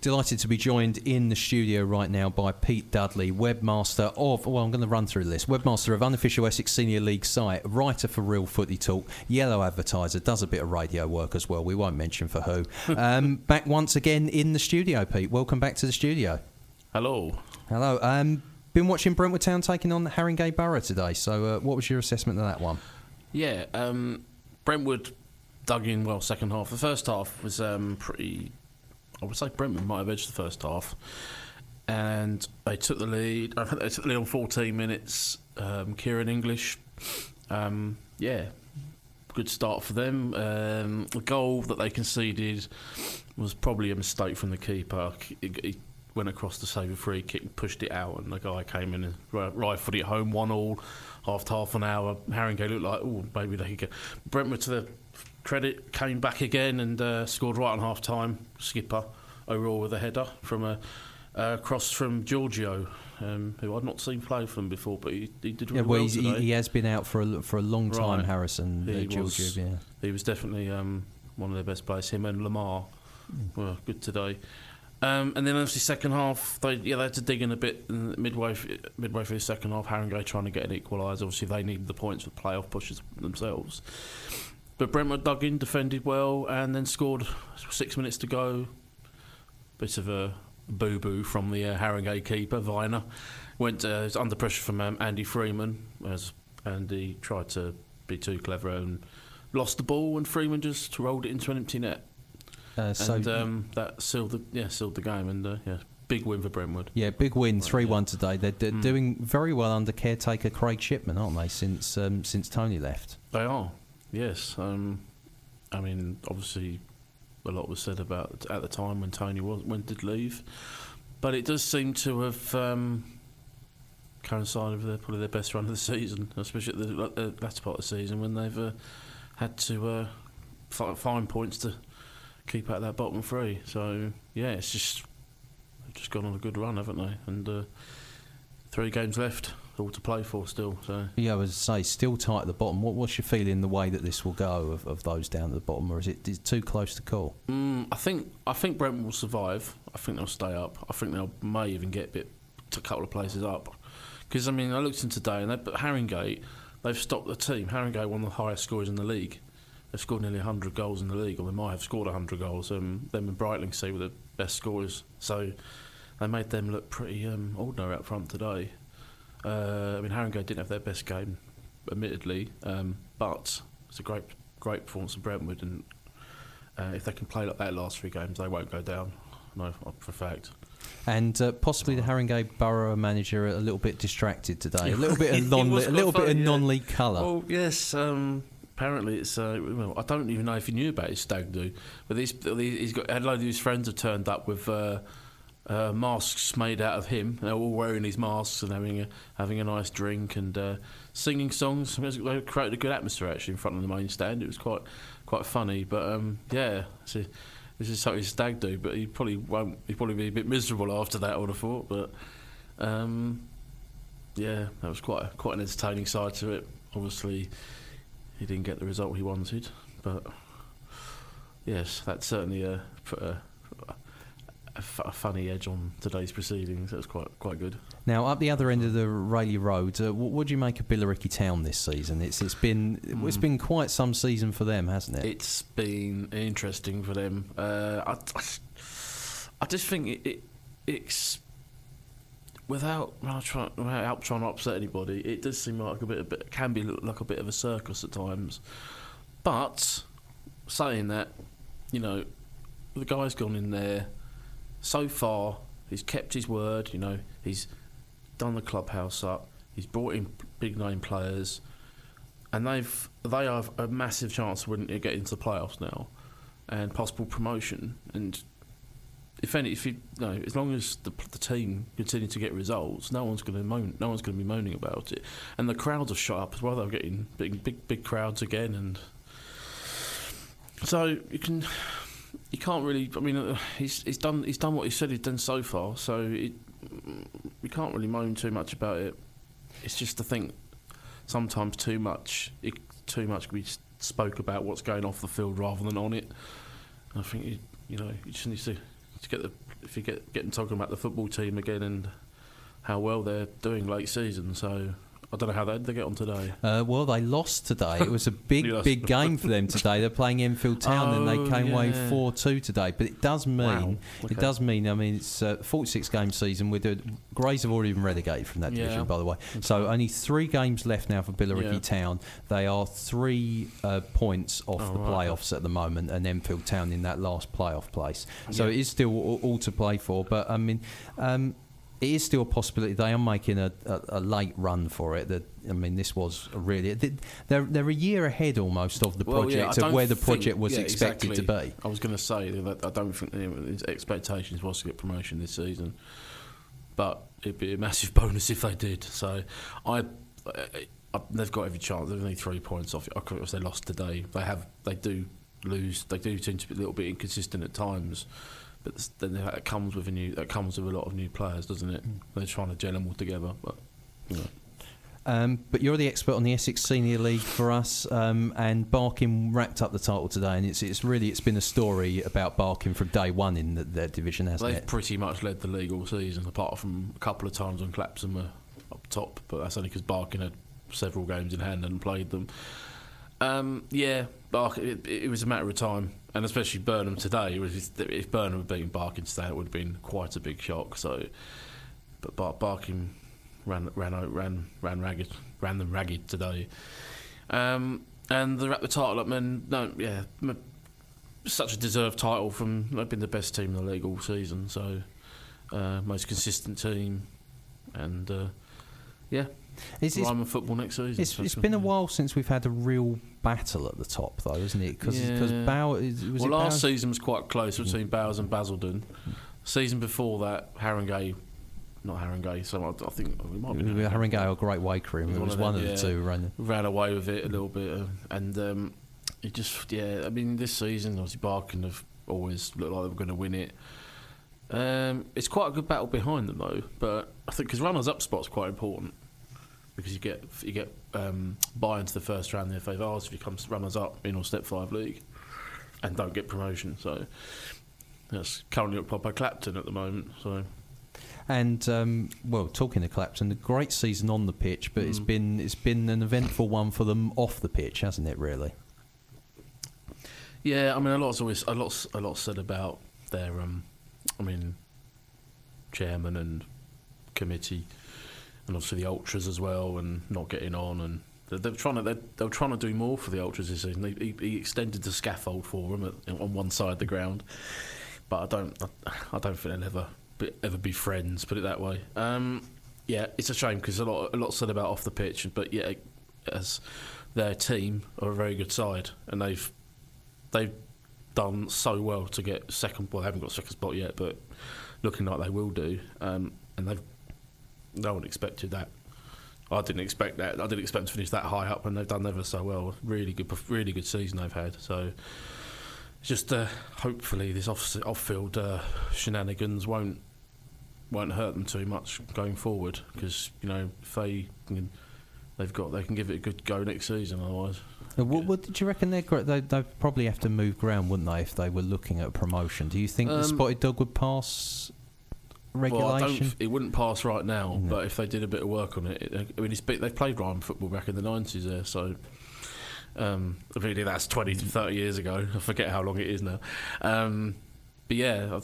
Delighted to be joined in the studio right now by Pete Dudley, webmaster of, well, I'm going to run through the list, webmaster of Unofficial Essex Senior League site, writer for Real Footy Talk, yellow advertiser, does a bit of radio work as well, we won't mention for who. Back once again in the studio, Pete. Welcome back to the studio. Hello. Hello. Been watching Brentwood Town taking on Haringey Borough today, so what was your assessment of that one? Yeah, Brentwood dug in well second half. The first half was pretty... I would say Brentwood might have edged the first half, and they took the lead. I think they took the lead on 14 minutes. Kieran English, good start for them. The goal that they conceded was probably a mistake from the keeper. He went across to save a free kick, pushed it out, and the guy came in and rifled it home 1-1 after half an hour. Haringey looked like, maybe they could get. Brentwood, to the credit, came back again and scored right on half time. Skipper O'Rourke with a header from a cross from Giorgio, who I'd not seen play for them before, but he did really well today. He has been out for a long time, right. Harrison. Giorgio, he was definitely one of their best players. Him and Lamar were good today. And then obviously second half, they had to dig in a bit midway through the second half. Haringey trying to get an equaliser. Obviously they needed the points for playoff pushes themselves. But Brentwood dug in, defended well, and then scored 6 minutes to go. Bit of a boo-boo from the Haringey keeper, Viner. Went under pressure from Andy Freeman, as Andy tried to be too clever and lost the ball, and Freeman just rolled it into an empty net. That sealed the game, and big win for Brentwood. Yeah, big win, 3-1 today. They're doing very well under caretaker Craig Shipman, aren't they, since Tony left? They are. Yes, I mean, obviously, a lot was said about at the time when Tony did leave, but it does seem to have coincided with probably their best run of the season, especially at the latter part of the season when they've had to find points to keep out that bottom three. So yeah, they've just gone on a good run, haven't they? And 3 games left. All to play for still. So. Yeah, I was say still tight at the bottom. What's your feeling the way that this will go of those down at the bottom, or is it too close to call? I think Brentwood will survive. I think they'll stay up. I think they may even get a couple of places up. Because I mean, I looked in today, and Haringey, they've stopped the team. Haringey, one of the highest scorers in the league. They've scored nearly 100 goals in the league, or they might have scored 100 goals. Them and Brightlingsea were the best scorers, so they made them look pretty ordinary up front today. I mean, Haringey didn't have their best game, admittedly, but it's a great performance of Brentwood, and if they can play like that last 3 games, they won't go down. No, for a fact. And possibly the Haringey Borough manager a little bit distracted today, a little bit of non-league colour. Well, yes. Apparently, it's. I don't even know if he knew about his stag do, but had a load of his friends have turned up with. Masks made out of him. They're all wearing these masks and having a nice drink and singing songs. They created a good atmosphere actually in front of the main stand. It was quite funny. But this is something his stag do. But he probably won't. He'd probably be a bit miserable after that, I would have thought. But that was quite an entertaining side to it. Obviously, he didn't get the result he wanted. But yes, that certainly put a funny edge on today's proceedings. That was quite good. Now, up the other end of the Rayleigh Road, what do you make of Billericay Town this season? It's been quite some season for them, hasn't it? It's been interesting for them. I just think it's without trying to upset anybody. It does seem like can be like a bit of a circus at times. But saying that, the guy's gone in there. So far, he's kept his word. He's done the clubhouse up. He's brought in big name players, and they have a massive chance of getting into the playoffs now, and possible promotion. And as long as the team continue to get results, no one's going to moan. No one's going to be moaning about it. And the crowds are shut up as well. They're getting big crowds again, and so you can't really. I mean, he's done what he said he's done so far. So you can't really moan too much about it. It's just to think sometimes too much can be spoke about what's going off the field rather than on it. And I think you just need to if you getting talking about the football team again and how well they're doing late season. So I don't know how they get on today. Well, they lost today. It was a big game for them today. They're playing Enfield Town and they came away 4-2 today. But it does mean, I mean, it's a 46-game season. Grays have already been relegated from that division, by the way. So only 3 games left now for Billericay Town. They are 3 points off the playoffs at the moment, and Enfield Town in that last playoff place. So it is still all to play for. But I mean, it is still a possibility. They are making a late run for it. This was really they're a year ahead almost of the project of where the project was expected to be. I was going to say that I don't think his expectations was to get promotion this season, but it'd be a massive bonus if they did. So they've got every chance. They're only 3 points off. Of course, they lost today. They do lose. They do tend to be a little bit inconsistent at times. But then that comes with a lot of new players, doesn't it? They're trying to gel them all together. But but you're the expert on the Essex Senior League for us, and Barking wrapped up the title today, and it's been a story about Barking from day one in their division, hasn't it? They've pretty much led the league all season, apart from a couple of times when Clapton were up top, but that's only because Barking had several games in hand and played them. Barking, it was a matter of time, and especially Burnham today. If Burnham had beaten Barking today, it would have been quite a big shock. So, but Barking ran them ragged today, and they're at the title up. And such a deserved title from. They've been the best team in the league all season. So, most consistent team, and Ryman football next season. It's been a while since we've had a real battle at the top, though, isn't it? Because last season was quite close between Bowers and Basildon. Season before that, not Haringey. So I think it might be Haringey or Great Wakering. It was one of the two ran away with it a little bit, and it just I mean, this season obviously Barking have always looked like they were going to win it. It's quite a good battle behind them though, but I think because runners-up spot's quite important. Because you get buy into the first round of the FA Vase if you come runners-up in or Step 5 league and don't get promotion. So that's currently up by Clapton at the moment. So, and talking of Clapton, a great season on the pitch, but it's been an eventful one for them off the pitch, hasn't it? Really. Yeah, I mean, a lot said about their chairman and committee. And obviously the ultras as well, and not getting on, and they were trying to do more for the ultras this season. He extended the scaffold for them on one side of the ground, but I don't think they'll ever be friends. Put it that way. It's a shame because a lot said about off the pitch, but as their team are a very good side, and they've done so well to get second. Well, they haven't got second spot yet, but looking like they will do, and they've. No one expected that. I didn't expect that. I didn't expect them to finish that high up, and they've done ever so well. Really good season they've had. So it's just hopefully this off-field shenanigans won't hurt them too much going forward. Because if they can give it a good go next season. Otherwise, what did you reckon? They'd probably have to move ground, wouldn't they, if they were looking at promotion? Do you think the Spotted Dog would pass? Regulation? Well, it wouldn't pass right now, but if they did a bit of work on it, they've played Ryman football back in the 90s there, so really that's 20 to 30 years ago. I forget how long it is now. But yeah,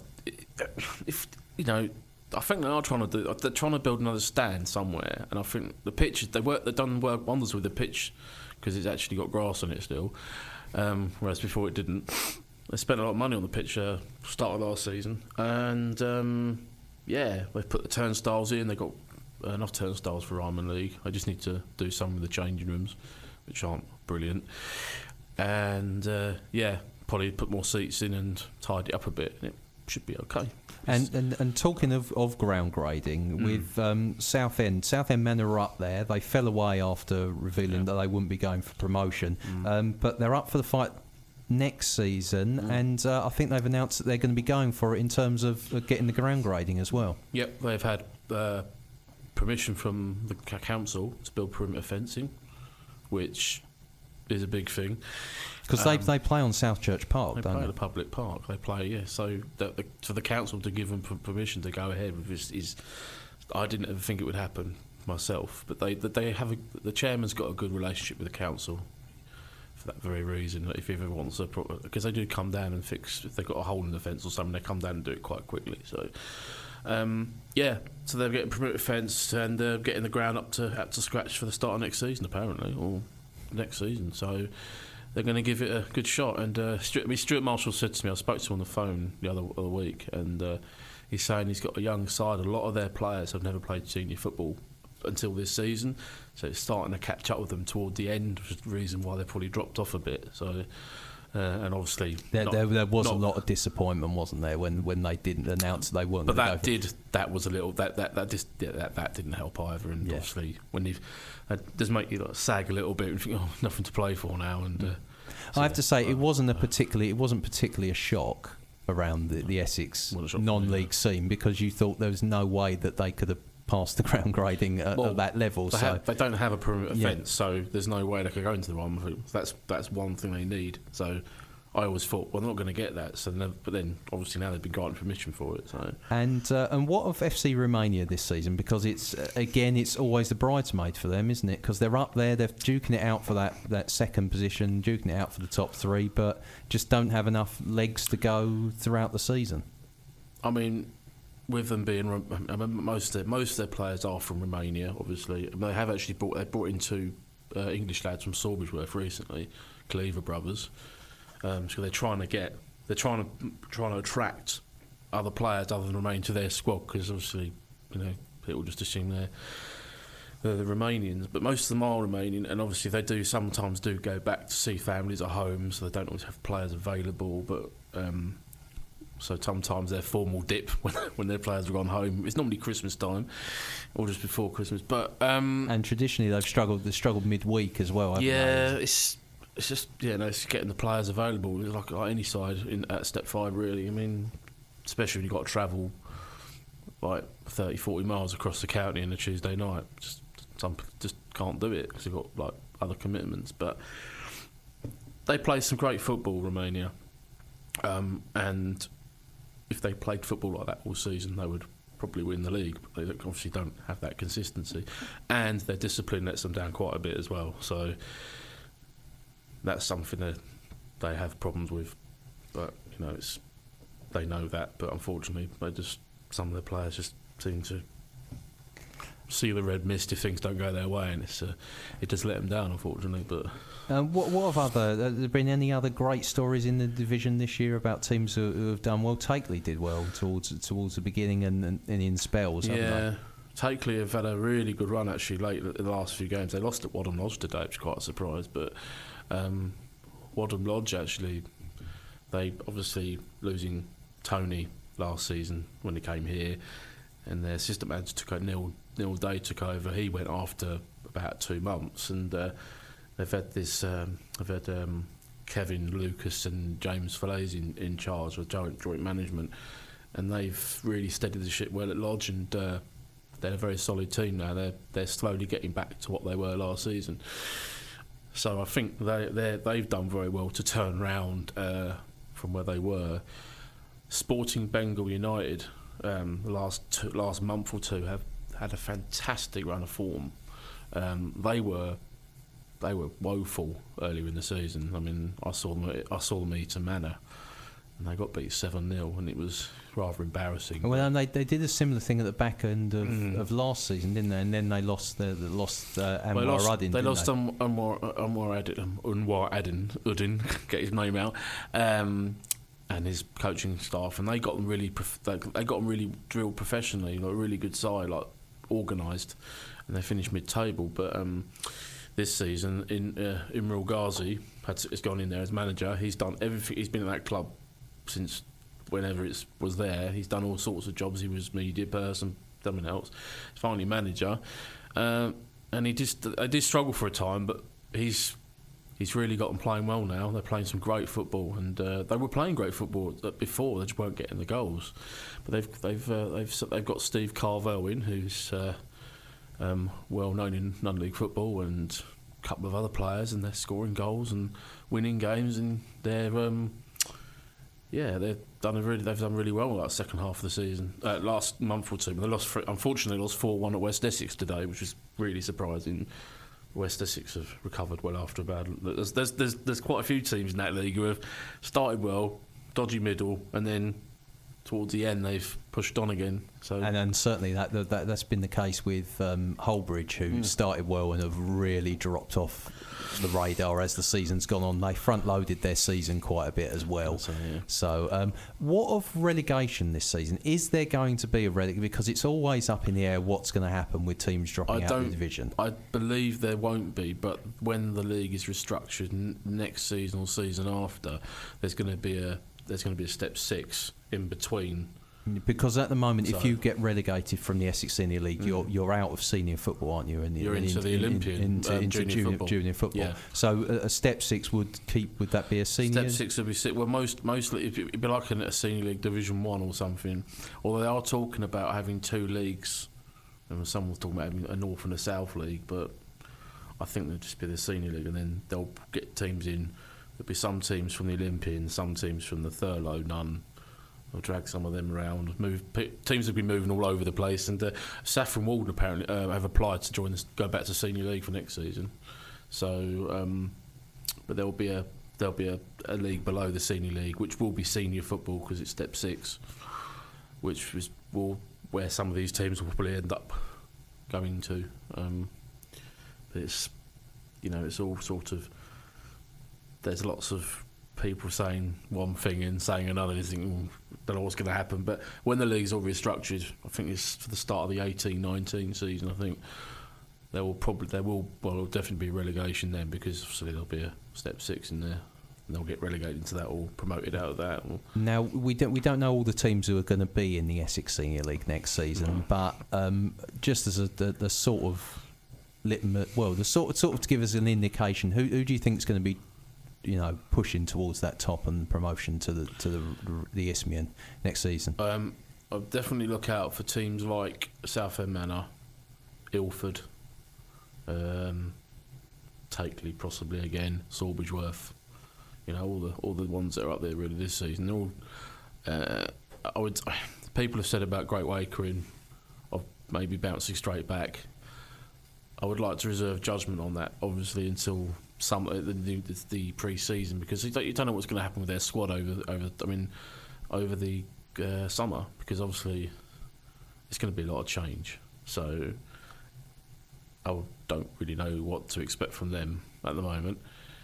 I think they are they're trying to build another stand somewhere, and I think the pitch they've done wonders with the pitch because it's actually got grass on it still, whereas before it didn't. They spent a lot of money on the pitch start of last season, and they've put the turnstiles in. They've got enough turnstiles for Ryman League. I just need to do some with the changing rooms, which aren't brilliant. And probably put more seats in and tidy it up a bit, and it should be okay. And talking of ground grading, with Southend Men are up there. They fell away after revealing that they wouldn't be going for promotion, but they're up for the fight next season, and I think they've announced that they're going to be going for it in terms of getting the ground grading as well. Yep, they've had permission from the council to build perimeter fencing, which is a big thing. Because they play on South Church Park, They don't play they? at the public park. They play, yeah. So for the council to give them permission to go ahead with this is, I didn't ever think it would happen myself. But they have the chairman's got a good relationship with the council for that very reason. If he ever wants a because they do come down and fix if they've got a hole in the fence or something, they come down and do it quite quickly. So. So they're getting permitted fence and getting the ground up to scratch for the start of next season, apparently, or next season. So they're going to give it a good shot. And Stuart Marshall said to me, I spoke to him on the phone the other week, and he's saying he's got a young side. A lot of their players have never played senior football until this season, so it's starting to catch up with them toward the end, which is the reason why they probably dropped off a bit. So. And obviously, there was a lot of disappointment, wasn't there, when they didn't announce they weren't. But that didn't help either. And obviously, when it does make you sag a little bit and think, oh, nothing to play for now. And I have to say, it wasn't particularly a shock around the Essex non-league scene, because you thought there was no way that they could have passed the ground grading at that level. They don't have a perimeter fence, so there's no way they could go into the run. That's one thing they need. So I always thought, well, they're not going to get that. But then obviously now they've been granted permission for it. So and what of FC Romania this season? Because it's always the bridesmaid for them, isn't it? Because they're up there, they're duking it out for that second position, duking it out for the top three, but just don't have enough legs to go throughout the season. I mean, with them being, most of their players are from Romania. Obviously, they have actually brought in two English lads from Sawbridgeworth recently, Cleaver brothers. So they're trying to attract other players other than Romania to their squad, because obviously, people just assume they're the Romanians, but most of them are Romanian, and obviously they sometimes go back to see families at home, so they don't always have players available, but. So sometimes their formal dip when their players have gone home. It's normally Christmas time, or just before Christmas. But and traditionally they've struggled midweek as well. Haven't they? It's just it's getting the players available. Like any side at Step 5, really. I mean, especially when you've got to travel like 30, 40 miles across the county on a Tuesday night. Some just can't do it because they've got like other commitments. But they play some great football, Romania, and if they played football like that all season, they would probably win the league. But they obviously don't have that consistency, and their discipline lets them down quite a bit as well. So that's something that they have problems with. But they know that. But unfortunately, some of the players just seem to see the red mist if things don't go their way, and it does let them down, unfortunately. But what have have there been any other great stories in the division this year about teams who have done well? Takeley did well towards the beginning and in spells. Yeah, Takeley have had a really good run actually late in the last few games. They lost at Wadham Lodge today, which is quite a surprise. But Wadham Lodge actually, they obviously losing Tony last season when he came here, and their assistant manager Neil Day took over. He went after about 2 months, and they've had this. They've had Kevin Lucas and James Falaise in charge with joint management, and they've really steadied the ship well at Lodge, and they're a very solid team now. They're slowly getting back to what they were last season. So I think they've done very well to turn round from where they were. Sporting Bengal United, the last month or two, have had a fantastic run of form. They were woeful earlier in the season. I mean, I saw them eat a manor, and they got beat 7-0, and it was rather embarrassing. Well, and they did a similar thing at the back end of last season, didn't they? And then they lost Anwar Uddin. They lost Anwar Uddin, get his name out, and his coaching staff, and they got them really drilled professionally, like a really good side, like organised, and they finished mid-table. But this season, Imrul Ghazi has gone in there as manager. He's done everything. He's been at that club since whenever it was there. He's done all sorts of jobs. He was media person, something else. He's finally manager, and they did struggle for a time, but he's really got them playing well now. They're playing some great football, and they were playing great football before. They just weren't getting the goals. But they've got Steve Carvel in, who's well known in non-league football, and a couple of other players, and they're scoring goals and winning games, and they've done really well in that second half of the season. Last month or two, but unfortunately lost 4-1 at West Essex today, which was really surprising. West Essex have recovered well after a bad. There's quite a few teams in that league who have started well, dodgy middle, and then towards the end they've pushed on again. So and certainly that's been the case with Holbridge, who started well and have really dropped off the radar as the season's gone on. They front loaded their season quite a bit as well. So what of relegation this season? Is there going to be a relegation? Because it's always up in the air what's going to happen with teams dropping out of the division. I believe there won't be, but when the league is restructured next season or season after, there's going to be a step 6 in between. Because at the moment, if you get relegated from the Essex Senior League, you're out of senior football, aren't you? And you're into the Olympian, into junior football. Yeah. So a step 6 would that be a senior? Step 6 would be well, mostly it'd be like a Senior League Division 1 or something. Although they are talking about having 2 leagues, and someone's talking about having a North and a South League, but I think they'll just be the Senior League, and then they'll get teams in. There'll be some teams from the Olympian, some teams from the Thurlow, none. They'll drag some of them around. Teams have been moving all over the place, and Saffron Walden apparently have applied to go back to Senior League for next season. So, but there'll be a league below the Senior League, which will be senior football because it's step 6, which is where some of these teams will probably end up going to. But it's all sort of. There's lots of people saying one thing and saying another. You think, don't know what's going to happen. But when the league's all restructured, I think it's for the start of the 18-19 season. I think there will definitely be relegation then, because obviously there'll be a step 6 in there, and they'll get relegated into that or promoted out of that. Now we don't know all the teams who are going to be in the Essex Senior League next season, but just as the sort of the sort of to give us an indication, who do you think is going to be pushing towards that top and promotion to the Isthmian next season? I'll definitely look out for teams like Southend Manor, Ilford, Takeley possibly again, Sawbridgeworth. All the ones that are up there really this season. They're all. People have said about Great Wakering of maybe bouncing straight back. I would like to reserve judgment on that, obviously, until the pre-season, because you don't know what's going to happen with their squad over the summer, because obviously it's going to be a lot of change. So I don't really know what to expect from them at the moment.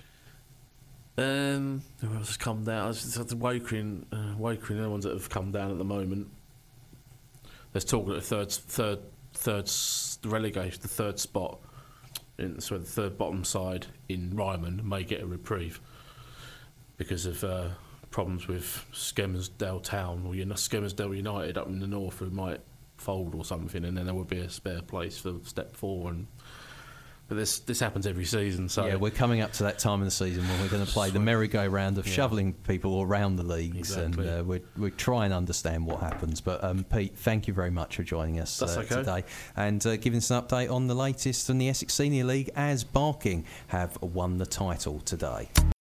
Who else has come down? Wakering, the ones that have come down at the moment. There's talk that the third relegation, the third spot. The third bottom side in Ryman may get a reprieve because of problems with Skelmersdale Town or Skelmersdale United up in the north, who might fold or something, and then there would be a spare place for step 4. But this happens every season. So yeah, we're coming up to that time of the season when we're going to play the merry-go-round of shoveling people around the leagues, and we try and understand what happens. But Pete, thank you very much for joining us today and giving us an update on the latest from the Essex Senior League, as Barking have won the title today.